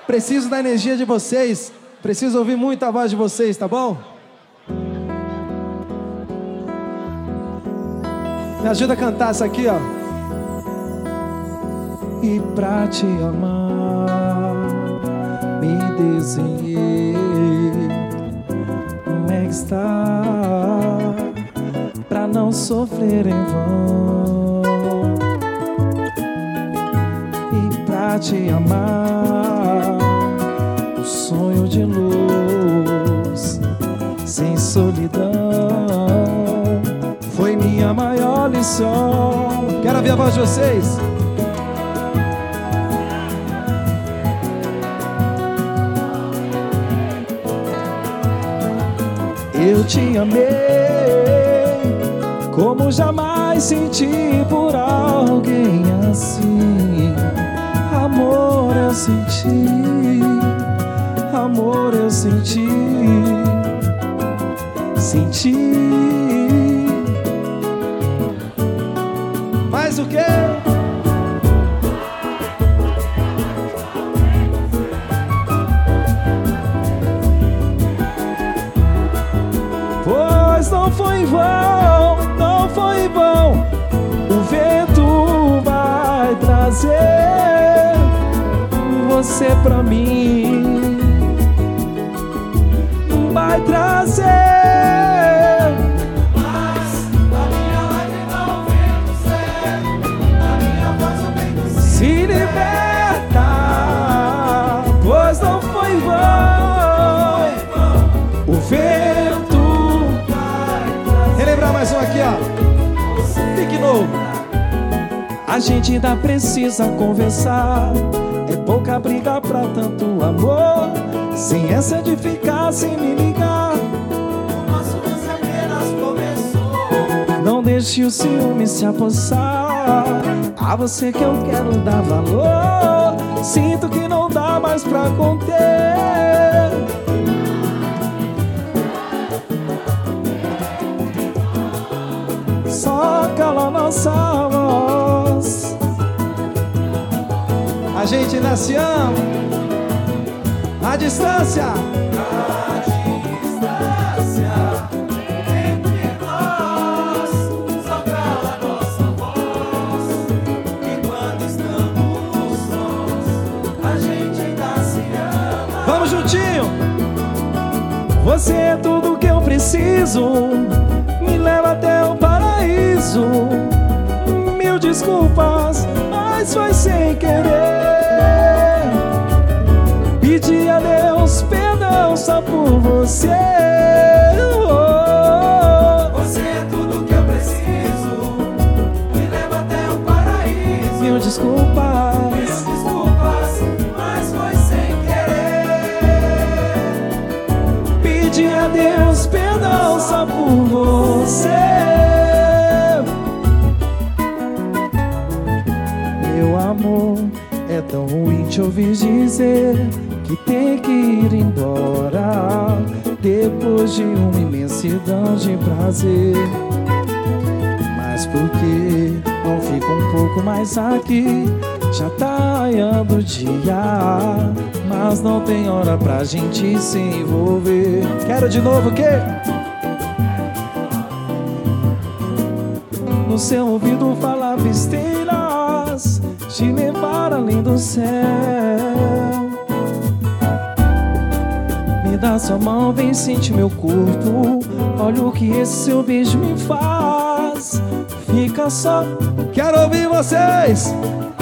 Preciso da energia de vocês. Preciso ouvir muito a voz de vocês, tá bom? Me ajuda a cantar isso aqui, ó. E pra te amar, me desenhei um está pra não sofrer em vão. E pra te amar, um sonho de luz sem solidão foi minha maior lição. Quero ouvir a voz de vocês. Eu te amei como jamais senti por alguém assim. Amor eu senti, amor eu senti, senti. Mais o quê? Pois não foi em vão, não foi em vão. O vento vai trazer você pra mim, vai trazer. Mas a minha lágrima vem do céu, a minha voz vem do céu. Se liberta, pois não foi em vão. O vento. Relembrar mais um aqui, ó. Fique novo. A gente ainda precisa conversar. É pouca briga pra tanto amor. Sem essa de ficar sem me ligar. O nosso lance apenas começou. Não deixe o ciúme se apossar. A você que eu quero dar valor. Sinto que não dá mais pra conter. Só cala nossa voz. A gente ainda se ama. A distância. A distância entre nós. Só cala nossa voz. E quando estamos sós, a gente ainda se ama. Vamos juntinho. Você é tudo que eu preciso. Me leva até o paraíso. Mil desculpas, mas foi sem querer. Pedi a Deus perdão só por você. Você é tudo que eu preciso. Me leva até o paraíso. Mil desculpas, mas foi sem querer. Pedi a Deus perdão só por você. Meu amor, é tão ruim te ouvir dizer que tem que ir embora depois de uma imensidão de prazer. Mas por que não fica um pouco mais aqui? Já tá raiando o dia, mas não tem hora pra gente se envolver. Quero de novo o quê? No seu ouvido falar besteiras, te levar além do céu. Me dá sua mão, vem sentir meu corpo. Olha o que esse seu beijo me faz. Fica só. Quero ouvir vocês.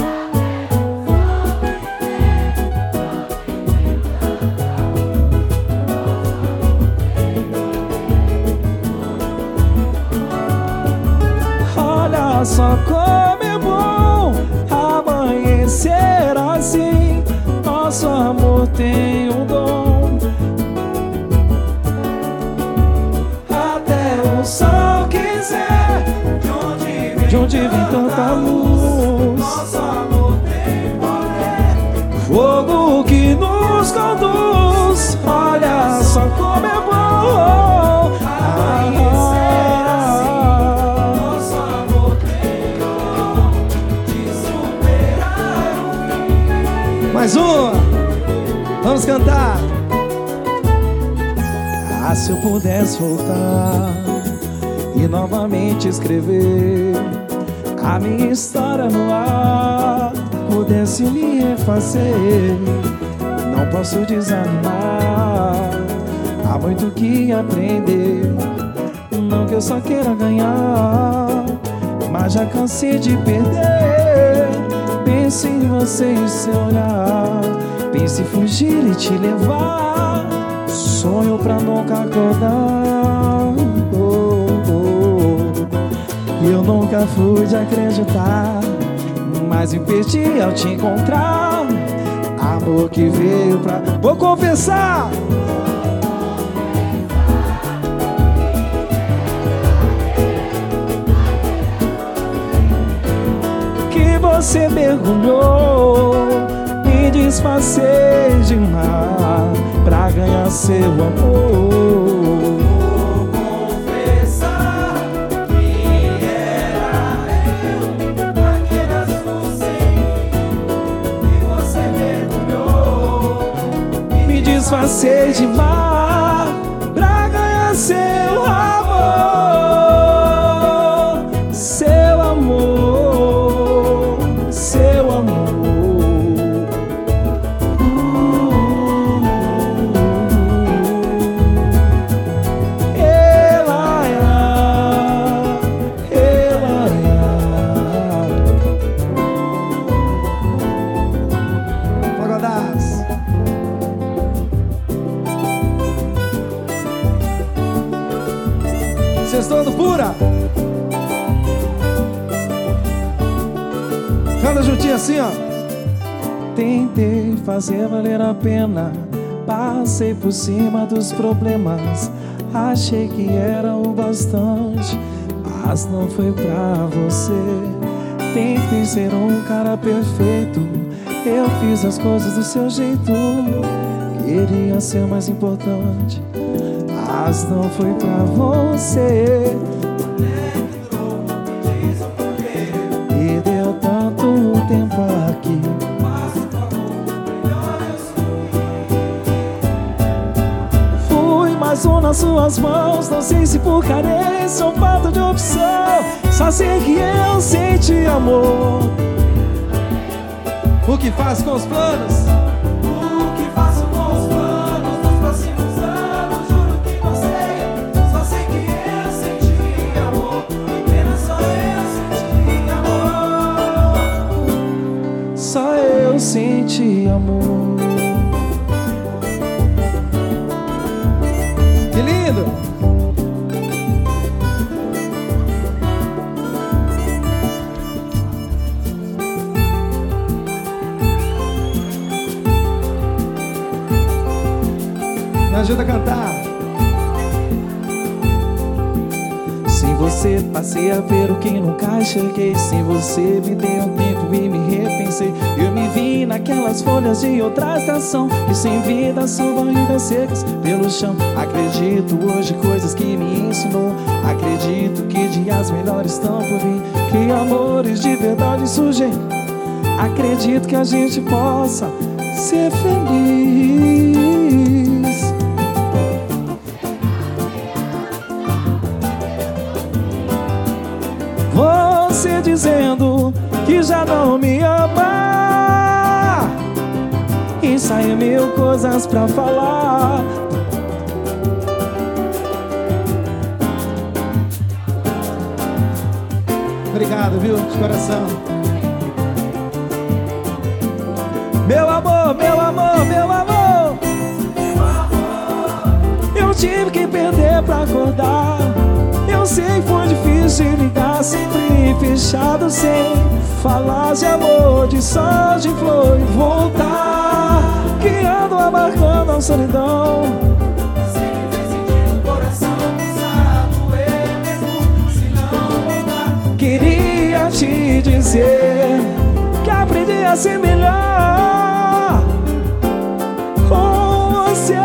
Olha só como é bom amanhecer assim. Nosso amor tem um dom. Até o sol quiser, de onde vem tanta luz. Nosso amor tem poder, fogo que nos conduz. Olha só como é bom amanhecer assim. Nosso amor tem dom de superar o fim. Mais uma. Vamos cantar. Ah, se eu pudesse voltar e novamente escrever a minha história no ar, pudesse me refazer, não posso desanimar. Há muito que aprender, não que eu só queira ganhar, mas já cansei de perder. Pense em você e seu olhar, pense em fugir e te levar, sonho pra nunca acordar. Eu nunca fui de acreditar, mas me perdi ao te encontrar. Amor que veio pra... Vou confessar! Que você mergulhou, me disfarcei de mar pra ganhar seu amor. Disfarcei de mar pra ganhar seu amor, seu amor, seu amor. Pagodas. Sextou do Pura. Canta juntinho assim, ó. Tentei fazer valer a pena, passei por cima dos problemas, achei que era o bastante, mas não foi pra você. Tentei ser um cara perfeito, eu fiz as coisas do seu jeito, queria ser mais importante, mas não foi pra você. E deu tanto tempo aqui, fui mais um nas suas mãos. Não sei se por carência ou falta de opção, só sei que eu senti amor. O que faz com os planos? Senti amor. Que lindo! Me ajuda a cantar. Sem você passei a ver o que nunca cheguei. Sem você me dei um tempo e me repensei. Eu me vi naquelas folhas de outra estação, e sem vida são varridas secas pelo chão. Acredito hoje coisas que me ensinou, acredito que dias melhores estão por vir, que amores de verdade surgem. Acredito que a gente possa ser feliz. Você dizendo que já não me ama, ensaia mil coisas pra falar. Obrigado, viu, de coração. Meu amor, meu amor, meu amor, eu tive que perder pra acordar. Eu sei que foi difícil ligar, sempre fechado, sem falar de amor, de sol, de flor e voltar, que ando amargando a solidão. Sempre fez sentido o coração precisar doer mesmo, se não voltar. Queria te dizer que aprendi a ser melhor com você.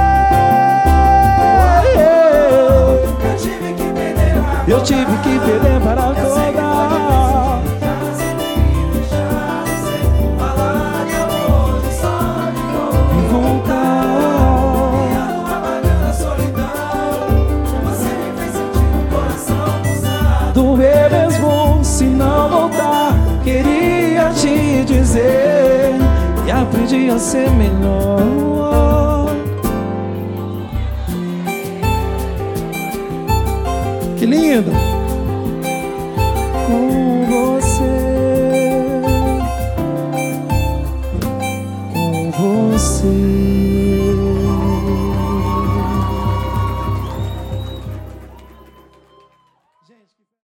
Eu tive que perder para acordar. E voltar. podia ser melhor. Que lindo! Com você, com você.